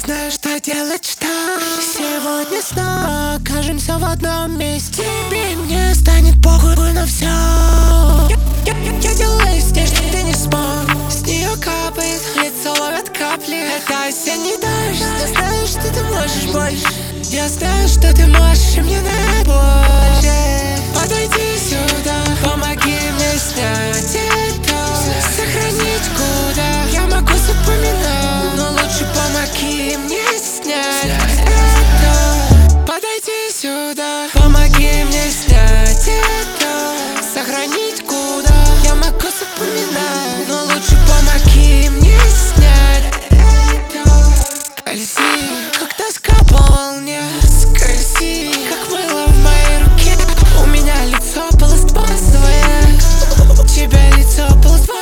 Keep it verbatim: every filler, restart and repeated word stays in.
знаю, что делать, что сегодня снова окажемся в одном месте. Тебе и мне станет похуй на все. Я, я, я, я делаю здесь, что ты не смог. С нее капает, лицо ловят капли. Это осенний дождь. Я знаю, что ты можешь больше. Я знаю, что ты можешь, и мне надо больше. Подойди сюда, помоги мне снять это. Сохранить куда я могу запоминать, но лучше помоги мне снять это. Подойди сюда, помоги мне снять это. Сохранить куда я могу запоминать, но лучше помоги мне снять это. Скользи, как тоска по волне. Скользи, как мыло в моей руке. У меня лицо полосбазовое, у тебя лицо полосбазовое.